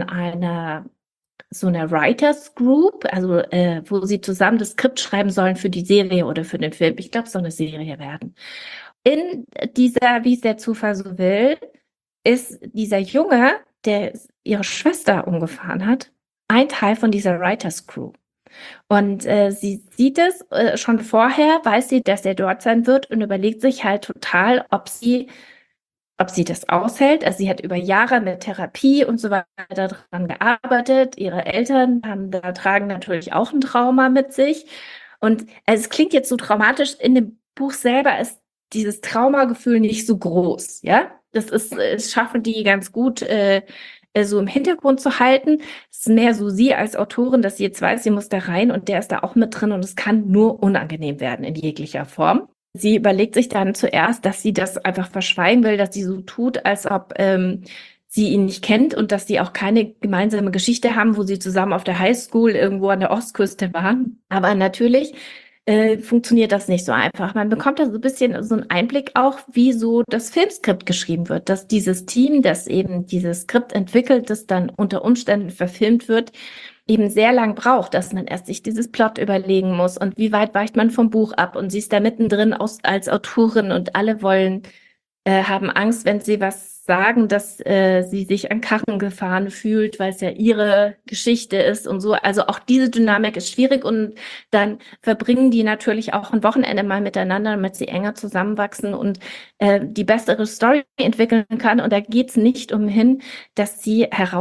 so einer Writers Group, also wo sie zusammen das Skript schreiben sollen für die Serie oder für den Film. Ich glaube, es soll eine Serie werden. In dieser, wie es der Zufall so will, ist dieser Junge, der ihre Schwester umgefahren hat, ein Teil von dieser Writers Crew. Und sie sieht es schon vorher, weiß sie, dass er dort sein wird und überlegt sich halt total, ob sie das aushält. Also sie hat über Jahre mit Therapie und so weiter daran gearbeitet. Ihre Eltern tragen natürlich auch ein Trauma mit sich. Und also es klingt jetzt so traumatisch. In dem Buch selber ist dieses Traumagefühl nicht so groß, ja. Es schaffen die ganz gut, so im Hintergrund zu halten. Es ist mehr so sie als Autorin, dass sie jetzt weiß, sie muss da rein und der ist da auch mit drin und es kann nur unangenehm werden in jeglicher Form. Sie überlegt sich dann zuerst, dass sie das einfach verschweigen will, dass sie so tut, als ob sie ihn nicht kennt und dass sie auch keine gemeinsame Geschichte haben, wo sie zusammen auf der Highschool irgendwo an der Ostküste waren. Aber natürlich funktioniert das nicht so einfach. Man bekommt da so ein bisschen so einen Einblick auch, wie so das Filmskript geschrieben wird, dass dieses Team, das eben dieses Skript entwickelt, das dann unter Umständen verfilmt wird, eben sehr lang braucht, dass man erst sich dieses Plot überlegen muss und wie weit weicht man vom Buch ab und sie ist da mittendrin als Autorin und alle haben Angst, wenn sie was sagen, dass sie sich an Karren gefahren fühlt, weil es ja ihre Geschichte ist und so. Also auch diese Dynamik ist schwierig und dann verbringen die natürlich auch ein Wochenende mal miteinander, damit sie enger zusammenwachsen und die bessere Story entwickeln kann. Und da geht's nicht umhin, dass die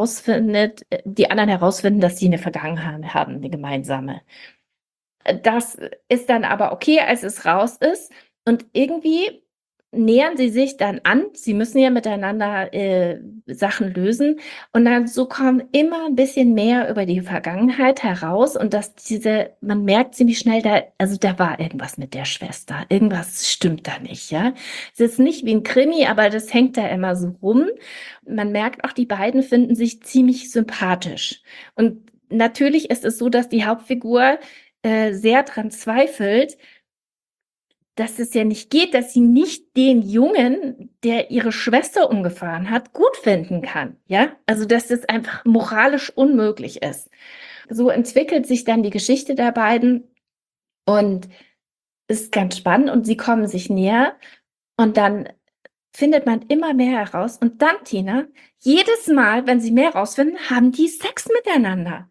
anderen herausfinden, dass sie eine Vergangenheit haben, eine gemeinsame. Das ist dann aber okay, als es raus ist. Und irgendwie nähern sie sich dann an. Sie müssen ja miteinander Sachen lösen. Und dann so kommen immer ein bisschen mehr über die Vergangenheit heraus. Und man merkt ziemlich schnell, da war irgendwas mit der Schwester. Irgendwas stimmt da nicht, ja. Es ist nicht wie ein Krimi, aber das hängt da immer so rum. Man merkt auch, die beiden finden sich ziemlich sympathisch. Und natürlich ist es so, dass die Hauptfigur sehr dran zweifelt, dass es ja nicht geht, dass sie nicht den Jungen, der ihre Schwester umgefahren hat, gut finden kann. Ja, also dass das einfach moralisch unmöglich ist. So entwickelt sich dann die Geschichte der beiden und ist ganz spannend und sie kommen sich näher und dann findet man immer mehr heraus. Und dann, Tina, jedes Mal, wenn sie mehr herausfinden, haben die Sex miteinander.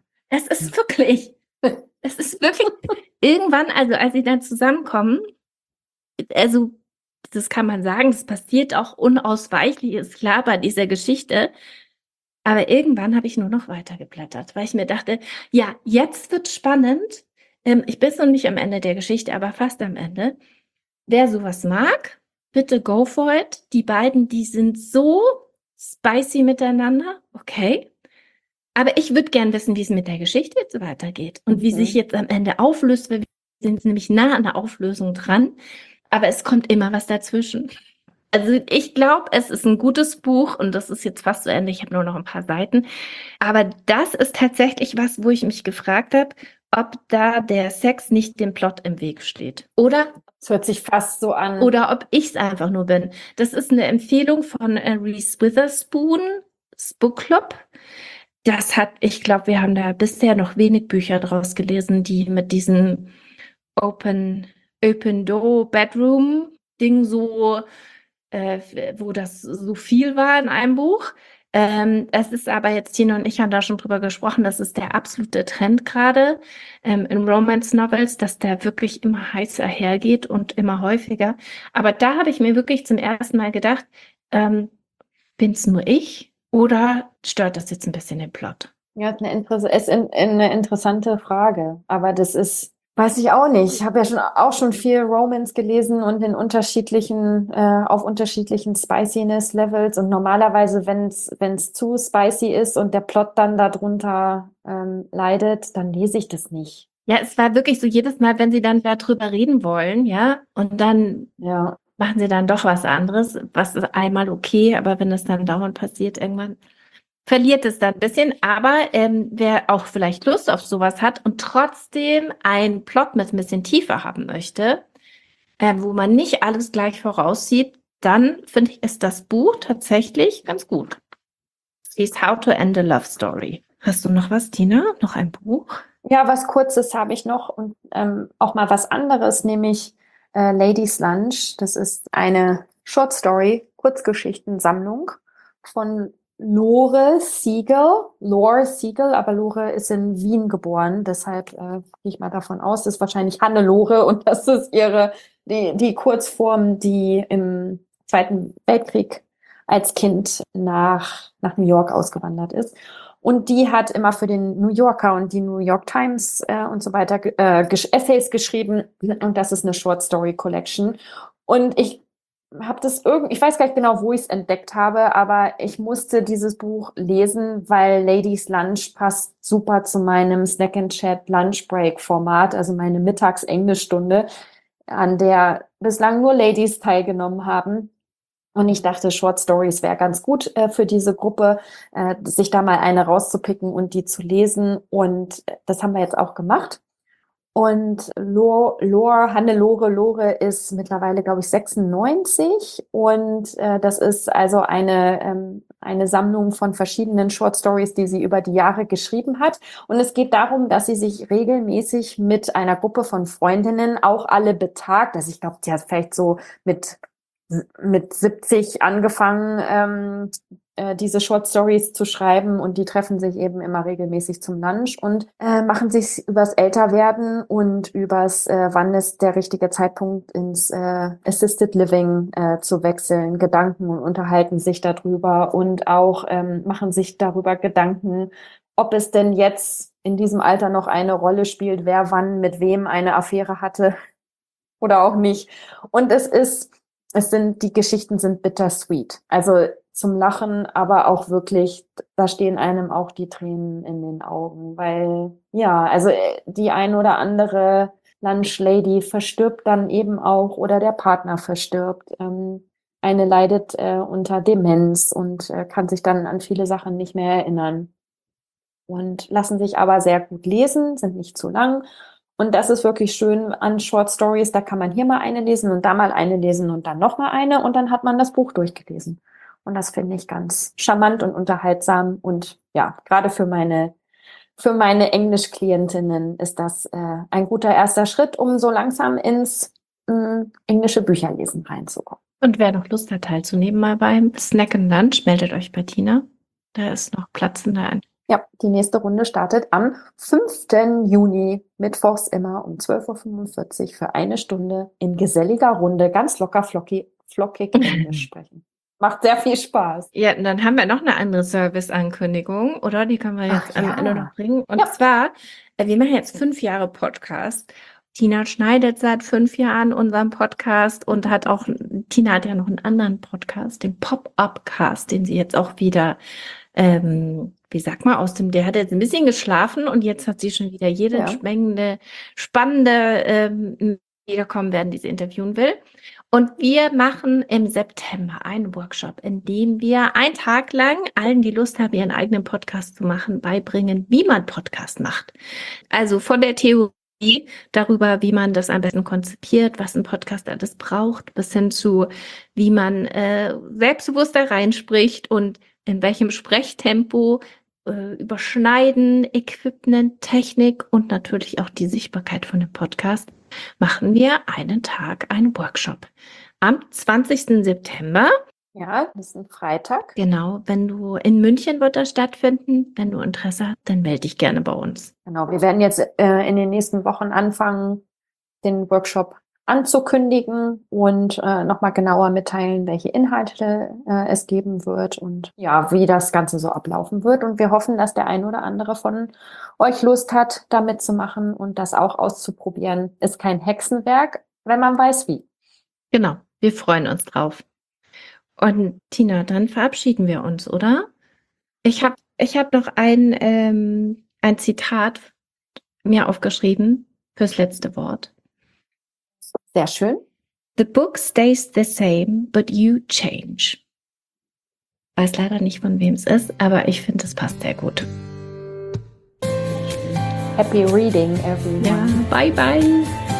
Es ist wirklich irgendwann, also als sie dann zusammenkommen, also das kann man sagen, das passiert auch unausweichlich, ist klar bei dieser Geschichte. Aber irgendwann habe ich nur noch weitergeblättert, weil ich mir dachte, ja, jetzt wird spannend. Ich bin noch nicht am Ende der Geschichte, aber fast am Ende. Wer sowas mag, bitte go for it. Die beiden, die sind so spicy miteinander. Okay. Aber ich würde gern wissen, wie es mit der Geschichte jetzt weitergeht und wie sich jetzt am Ende auflöst, weil wir sind nämlich nah an der Auflösung dran. Aber es kommt immer was dazwischen. Also ich glaube, es ist ein gutes Buch und das ist jetzt fast zu Ende. Ich habe nur noch ein paar Seiten. Aber das ist tatsächlich was, wo ich mich gefragt habe, ob da der Sex nicht dem Plot im Weg steht. Oder Es hört sich fast so an. oder ob ich es einfach nur bin. Das ist eine Empfehlung von Reese Witherspoon, Book Club. Ich glaube, wir haben da bisher noch wenig Bücher draus gelesen, die mit diesem Open Door Bedroom Ding so, wo das so viel war in einem Buch. Es ist aber jetzt, Tina und ich haben da schon drüber gesprochen, das ist der absolute Trend gerade in Romance Novels, dass der wirklich immer heißer hergeht und immer häufiger. Aber da habe ich mir wirklich zum ersten Mal gedacht, bin's nur ich oder stört das jetzt ein bisschen den Plot? Ja, eine interessante Frage. Aber das ist, weiß ich auch nicht. Ich habe ja auch schon viel Romance gelesen und in auf unterschiedlichen Spiciness-Levels. Und normalerweise, wenn's zu spicy ist und der Plot dann darunter leidet, dann lese ich das nicht. Ja, es war wirklich so jedes Mal, wenn sie dann darüber reden wollen, ja, und dann Ja. machen sie dann doch was anderes, was ist einmal okay, aber wenn es dann dauernd passiert, irgendwann verliert es dann ein bisschen. Aber wer auch vielleicht Lust auf sowas hat und trotzdem einen Plot mit ein bisschen Tiefe haben möchte, wo man nicht alles gleich voraussieht, dann finde ich, ist das Buch tatsächlich ganz gut. Es hieß How to End a Love Story. Hast du noch was, Tina? Noch ein Buch? Ja, was Kurzes habe ich noch und auch mal was anderes, nämlich Ladies Lunch. Das ist eine Short Story, Kurzgeschichtensammlung von Lore Siegel, aber Lore ist in Wien geboren, deshalb gehe ich mal davon aus, das ist wahrscheinlich Hannelore und das ist die Kurzform, die im Zweiten Weltkrieg als Kind nach New York ausgewandert ist. Und die hat immer für den New Yorker und die New York Times und so weiter Essays geschrieben. Und das ist eine Short Story Collection. Und ich habe ich weiß gar nicht genau, wo ich es entdeckt habe, aber ich musste dieses Buch lesen, weil Ladies Lunch passt super zu meinem Snack and Chat Lunch Break Format, also meine Mittags-Englischstunde, an der bislang nur Ladies teilgenommen haben. Und ich dachte, Short Stories wäre ganz gut für diese Gruppe, sich da mal eine rauszupicken und die zu lesen. Und das haben wir jetzt auch gemacht. Und Hannelore ist mittlerweile, glaube ich, 96. Und das ist also eine Sammlung von verschiedenen Short Stories, die sie über die Jahre geschrieben hat. Und es geht darum, dass sie sich regelmäßig mit einer Gruppe von Freundinnen, auch alle betagt, also ich glaube, die hat vielleicht so mit 70 angefangen, diese Short Stories zu schreiben und die treffen sich eben immer regelmäßig zum Lunch und machen sich übers Älterwerden und übers, wann ist der richtige Zeitpunkt ins Assisted Living zu wechseln, Gedanken und unterhalten sich darüber und auch machen sich darüber Gedanken, ob es denn jetzt in diesem Alter noch eine Rolle spielt, wer wann mit wem eine Affäre hatte oder auch nicht. Und die Geschichten sind bittersweet. Also zum Lachen, aber auch wirklich, da stehen einem auch die Tränen in den Augen, weil, ja, also die ein oder andere Lunchlady verstirbt dann eben auch oder der Partner verstirbt. Eine leidet unter Demenz und kann sich dann an viele Sachen nicht mehr erinnern. Und lassen sich aber sehr gut lesen, sind nicht zu lang. Und das ist wirklich schön an Short Stories. Da kann man hier mal eine lesen und da mal eine lesen und dann noch mal eine und dann hat man das Buch durchgelesen. Und das finde ich ganz charmant und unterhaltsam. Und ja, gerade für meine Englischklientinnen ist das ein guter erster Schritt, um so langsam ins englische Bücherlesen reinzukommen. Und wer noch Lust hat, teilzunehmen, mal beim Snack and Lunch, meldet euch bei Tina. Da ist noch Platz in der. Ja, die nächste Runde startet am 5. Juni, mittwochs immer um 12:45 Uhr für eine Stunde in geselliger Runde, ganz locker, flockig Englisch sprechen. Macht sehr viel Spaß. Ja, und dann haben wir noch eine andere Service-Ankündigung, oder? Die können wir jetzt am Ende noch bringen. Und zwar, wir machen jetzt 5 Jahre Podcast. Tina schneidet seit 5 Jahren unseren Podcast und Tina hat ja noch einen anderen Podcast, den Pop-Up-Cast, den sie jetzt auch wieder wie sagt man, der hat jetzt ein bisschen geschlafen und jetzt hat sie schon wieder jede spannende wiederkommen werden, die sie interviewen will. Und wir machen im September einen Workshop, in dem wir einen Tag lang allen, die Lust haben, ihren eigenen Podcast zu machen, beibringen, wie man Podcast macht. Also von der Theorie darüber, wie man das am besten konzipiert, was ein Podcast alles braucht, bis hin zu, wie man selbstbewusster reinspricht und in welchem Sprechtempo Überschneiden, Equipment, Technik und natürlich auch die Sichtbarkeit von dem Podcast, machen wir einen Tag, einen Workshop. Am 20. September. Ja, das ist ein Freitag. Genau, wenn du in München wird das stattfinden. Wenn du Interesse hast, dann melde dich gerne bei uns. Genau, wir werden jetzt in den nächsten Wochen anfangen, den Workshop anzukündigen und nochmal genauer mitteilen, welche Inhalte es geben wird und ja, wie das Ganze so ablaufen wird. Und wir hoffen, dass der ein oder andere von euch Lust hat, da mitzumachen und das auch auszuprobieren. Ist kein Hexenwerk, wenn man weiß wie. Genau, wir freuen uns drauf. Und Tina, dann verabschieden wir uns, oder? Ich hab noch ein Zitat mir aufgeschrieben fürs letzte Wort. Sehr schön. The book stays the same, but you change. Weiß leider nicht, von wem es ist, aber ich finde, es passt sehr gut. Happy reading, everyone. Ja, bye bye.